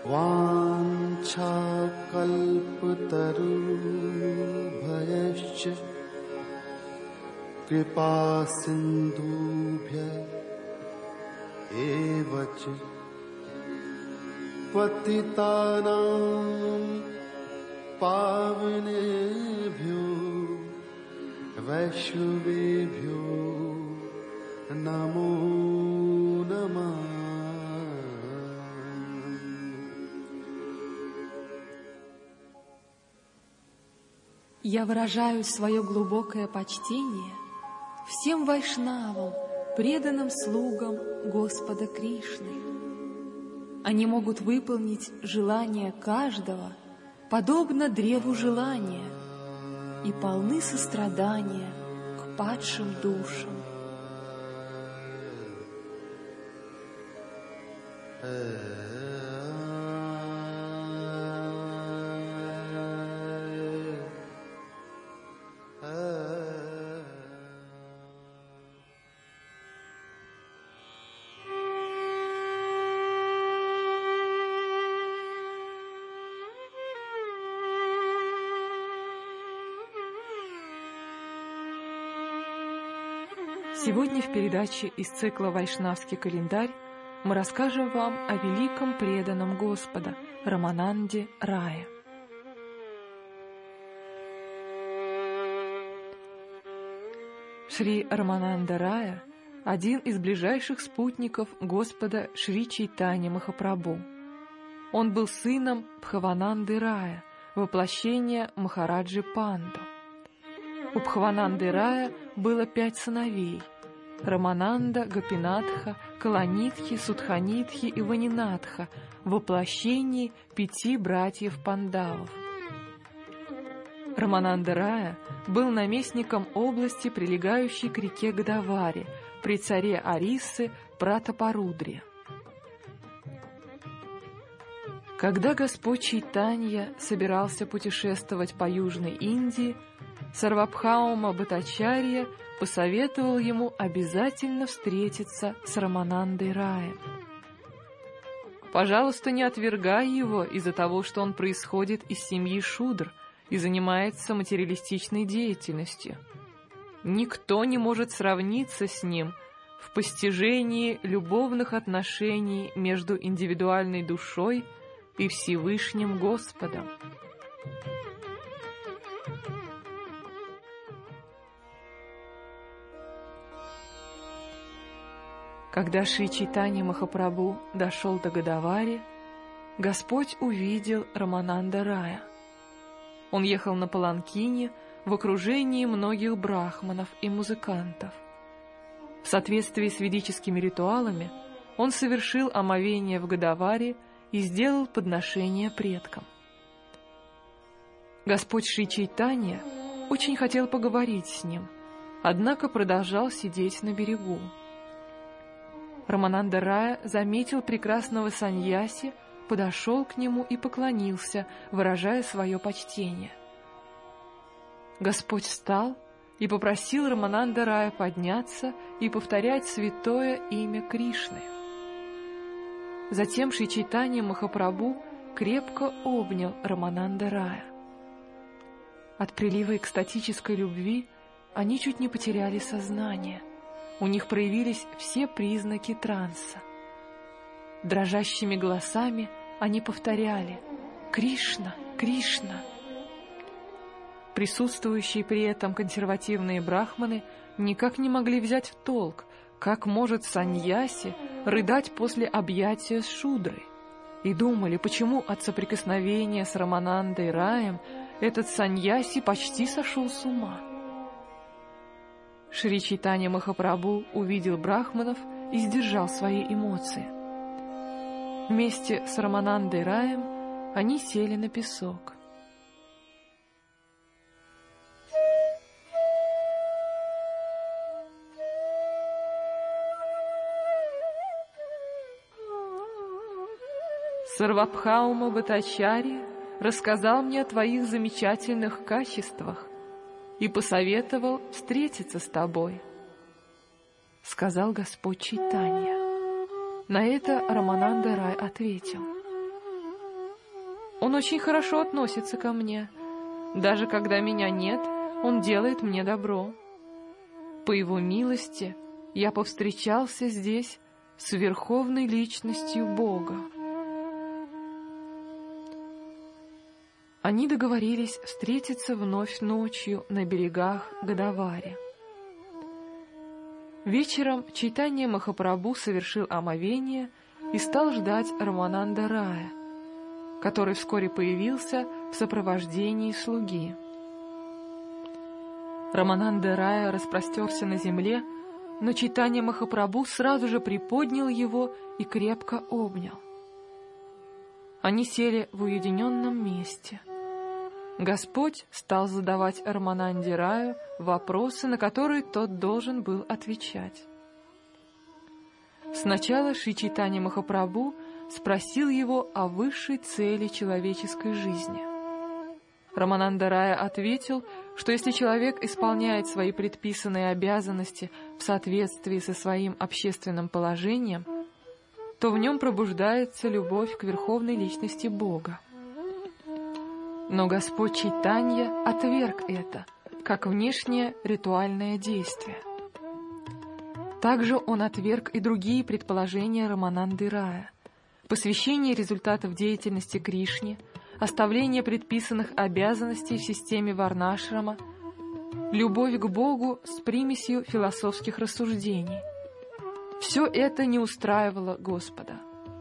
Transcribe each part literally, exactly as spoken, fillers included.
वाञ्छाकल्पतरुभ्यश्च कृपासिन्धुभ्य एव च पतितानां पावनेभ्यो वैष्णवेभ्यो नमो नमः. Я выражаю свое глубокое почтение всем вайшнавам, преданным слугам Господа Кришны. Они могут выполнить желание каждого, подобно древу желания, и полны сострадания к падшим душам. Сегодня в передаче из цикла «Вайшнавский календарь» мы расскажем вам о великом преданном Господа Рамананде Рае. Шри Рамананда Рая – один из ближайших спутников Господа Шри Чайтанья Махапрабху. Он был сыном Бхавананды Рая, воплощения Махараджи Панду. У Бхавананды Рая было пять сыновей – Рамананда, Гопинатха, Каланитхи, Судханитхи и Ванинатха в воплощении пяти братьев Пандавов. Рамананда Рая был наместником области, прилегающей к реке Годавари, при царе Арисы Пратапарудре. Когда Господь Чайтанья собирался путешествовать по Южной Индии, Сарвабхаума Бхаттачарья посоветовал ему обязательно встретиться с Раманандой Раем. «Пожалуйста, не отвергай его из-за того, что он происходит из семьи шудр и занимается материалистичной деятельностью. Никто не может сравниться с ним в постижении любовных отношений между индивидуальной душой и Всевышним Господом». Когда Шри Чайтанья Махапрабху дошел до Годавари, Господь увидел Рамананда Рая. Он ехал на паланкине в окружении многих брахманов и музыкантов. В соответствии с ведическими ритуалами он совершил омовение в Годавари и сделал подношение предкам. Господь Шри Чайтанья очень хотел поговорить с ним, однако продолжал сидеть на берегу. Рамананда Рая заметил прекрасного саньяси, подошел к нему и поклонился, выражая свое почтение. Господь встал и попросил Рамананда Рая подняться и повторять святое имя Кришны. Затем Шри Чайтанья Махапрабху крепко обнял Рамананда Рая. От прилива экстатической любви они чуть не потеряли сознание. У них проявились все признаки транса. Дрожащими голосами они повторяли «Кришна! Кришна!». Присутствующие при этом консервативные брахманы никак не могли взять в толк, как может саньяси рыдать после объятия с шудрой, и думали, почему от соприкосновения с Раманандой Раем этот саньяси почти сошел с ума. Шри Чайтанья Махапрабху увидел брахманов и сдержал свои эмоции. Вместе с Раманандой Раем они сели на песок. Сарвабхаума Бхаттачарья рассказал мне о твоих замечательных качествах и посоветовал встретиться с тобой, — сказал Господь Чайтанья. На это Рамананда Рай ответил: Он очень хорошо относится ко мне. Даже когда меня нет, он делает мне добро. По его милости я повстречался здесь с верховной личностью Бога». Они договорились встретиться вновь ночью на берегах Годавари. Вечером Чайтанья Махапрабху совершил омовение и стал ждать Рамананда Рая, который вскоре появился в сопровождении слуги. Рамананда Рая распростерся на земле, но Чайтанья Махапрабху сразу же приподнял его и крепко обнял. Они сели в уединенном месте. Господь стал задавать Рамананде Раю вопросы, на которые тот должен был отвечать. Сначала Шри Чайтанья Махапрабху спросил его о высшей цели человеческой жизни. Рамананда Рая ответил, что если человек исполняет свои предписанные обязанности в соответствии со своим общественным положением, то в нем пробуждается любовь к верховной личности Бога. Но Господь Чайтанья отверг это, как внешнее ритуальное действие. Также он отверг и другие предположения Рамананды Рая: посвящение результатов деятельности Кришне, оставление предписанных обязанностей в системе варнашрама, любовь к Богу с примесью философских рассуждений. Все это не устраивало Господа.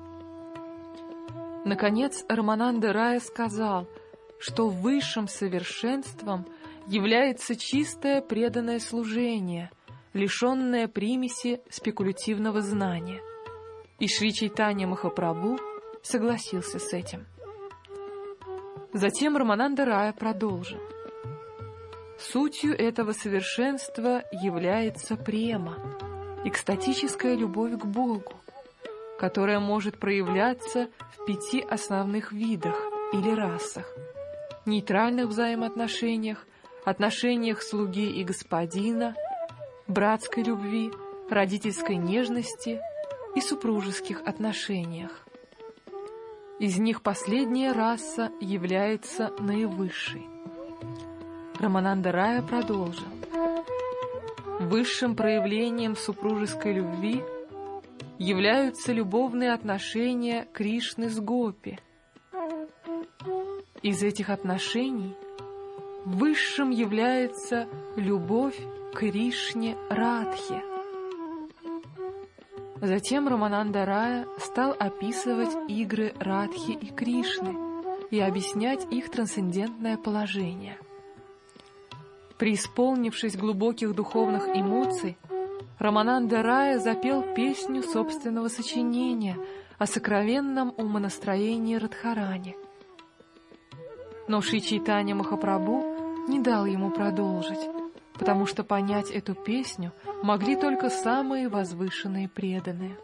Наконец, Рамананда Рая сказал, что высшим совершенством является чистое преданное служение, лишенное примеси спекулятивного знания. И Шри Чайтанья Махапрабху согласился с этим. Затем Рамананда Рая продолжил: «Сутью этого совершенства является према, экстатическая любовь к Богу, которая может проявляться в пяти основных видах или расах: нейтральных взаимоотношениях, отношениях слуги и господина, братской любви, родительской нежности и супружеских отношениях. Из них последняя раса является наивысшей». Рамананда Рая продолжил: «Высшим проявлением супружеской любви являются любовные отношения Кришны с гопи. Из этих отношений высшим является любовь к Кришне Радхе». Затем Рамананда Рая стал описывать игры Радхи и Кришны и объяснять их трансцендентное положение. Преисполнившись глубоких духовных эмоций, Рамананда Рая запел песню собственного сочинения о сокровенном умонастроении Радхарани. Но Шри Чайтанья Махапрабху не дал ему продолжить, потому что понять эту песню могли только самые возвышенные преданные.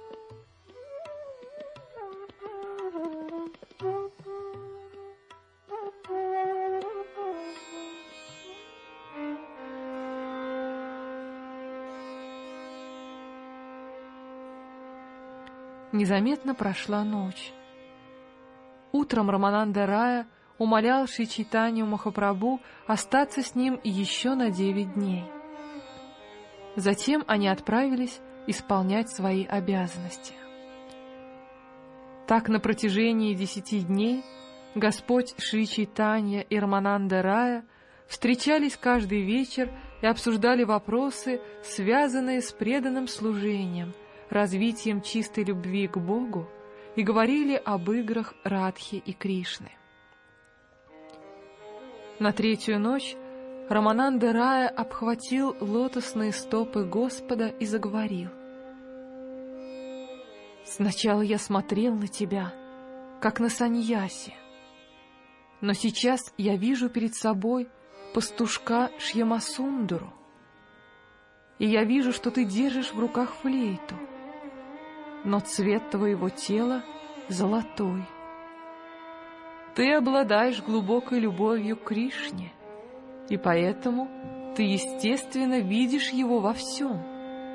Незаметно прошла ночь. Утром Рамананда Рая умолял Шри Чайтанью Махапрабху остаться с ним еще на девять дней. Затем они отправились исполнять свои обязанности. Так на протяжении десяти дней Господь Шри Чайтанья и Рамананда Рая встречались каждый вечер и обсуждали вопросы, связанные с преданным служением, развитием чистой любви к Богу, и говорили об играх Радхи и Кришны. На третью ночь Рамананда Рая обхватил лотосные стопы Господа и заговорил: «Сначала я смотрел на тебя, как на саньяси, но сейчас я вижу перед собой пастушка Шьямасундару, и я вижу, что ты держишь в руках флейту, но цвет твоего тела золотой. Ты обладаешь глубокой любовью к Кришне, и поэтому ты, естественно, видишь его во всем.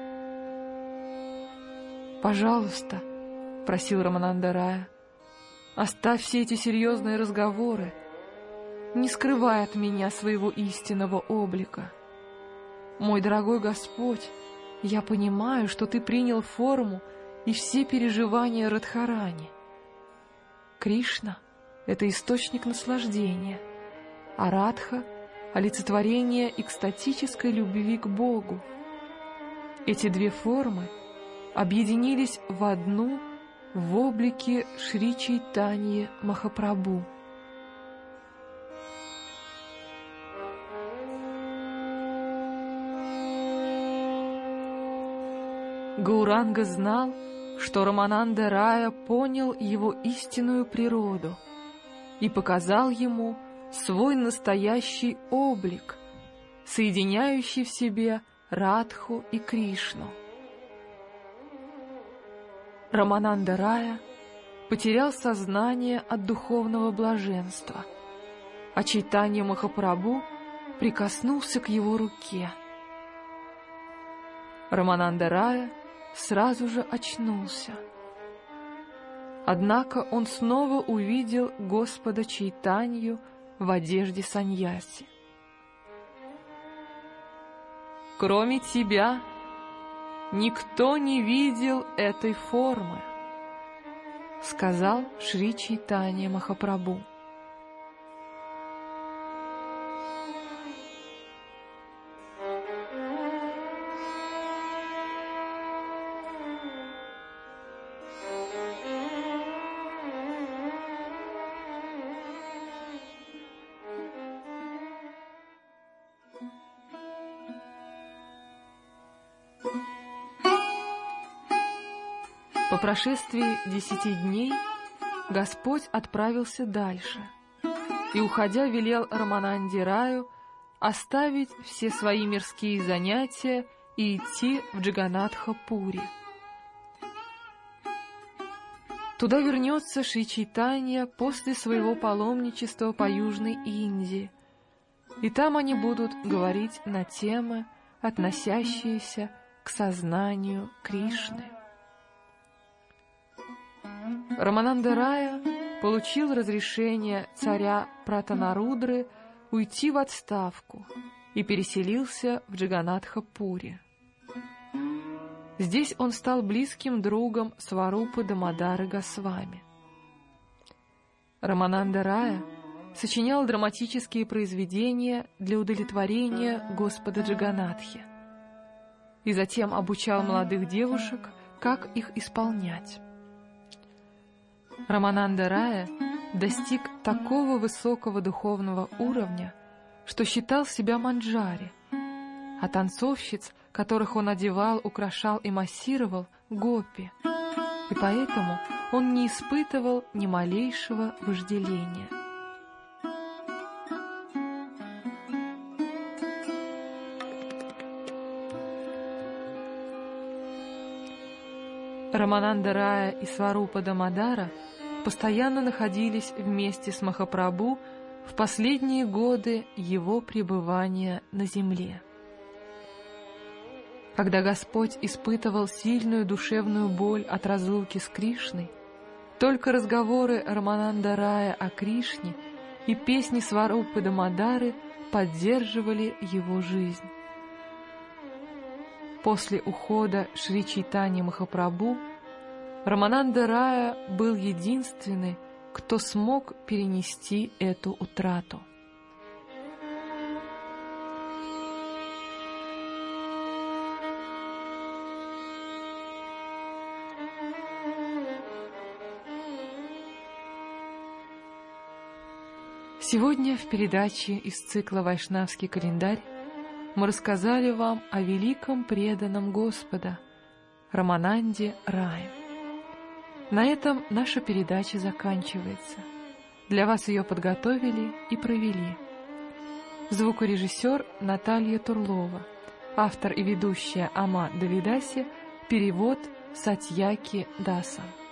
Пожалуйста, — просил Рамананда Рая, — Оставь все эти серьезные разговоры. Не скрывай от меня своего истинного облика. Мой дорогой Господь, я понимаю, что Ты принял форму и все переживания Радхарани. Кришна — это источник наслаждения, а Радха — олицетворение экстатической любви к Богу. Эти две формы объединились в одну в облике Шри Чайтаньи Махапрабху. Гауранга знал, что Рамананда Рая понял его истинную природу и показал ему свой настоящий облик, соединяющий в себе Радху и Кришну. Рамананда Рая потерял сознание от духовного блаженства, а Чайтанья Махапрабху прикоснулся к его руке. Рамананда Рая сразу же очнулся. Однако он снова увидел Господа Чайтанью в одежде саньяси. «Кроме тебя никто не видел этой формы», — сказал Шри Чайтанья Махапрабху. По прошествии десяти дней Господь отправился дальше и, уходя, велел Рамананде Раю оставить все свои мирские занятия и идти в Джаганатха-Пури. Туда вернется Шри Чайтанья после своего паломничества по Южной Индии, и там они будут говорить на темы, относящиеся к сознанию Кришны. Рамананда Рая получил разрешение царя Пратанарудры уйти в отставку и переселился в Джаганатха-Пури. Здесь он стал близким другом Сварупы Дамодары Госвами. Рамананда Рая сочинял драматические произведения для удовлетворения Господа Джаганатхи и затем обучал молодых девушек, как их исполнять. Рамананда Рая достиг такого высокого духовного уровня, что считал себя манджари, а танцовщиц, которых он одевал, украшал и массировал, гопи, и поэтому он не испытывал ни малейшего вожделения. Рамананда Рая и Сварупа Дамодара постоянно находились вместе с Махапрабху в последние годы его пребывания на земле. Когда Господь испытывал сильную душевную боль от разлуки с Кришной, только разговоры Рамананда Рая о Кришне и песни Сварупы Дамодары поддерживали его жизнь. После ухода Шри Чайтаньи Махапрабху Рамананда Рая был единственный, кто смог перенести эту утрату. Сегодня в передаче из цикла «Вайшнавский календарь» мы рассказали вам о великом преданном Господа Рамананде Рае. На этом наша передача заканчивается. Для вас ее подготовили и провели звукорежиссер Наталья Турлова, автор и ведущая Ама Давидаси, перевод Сатьяки Даса.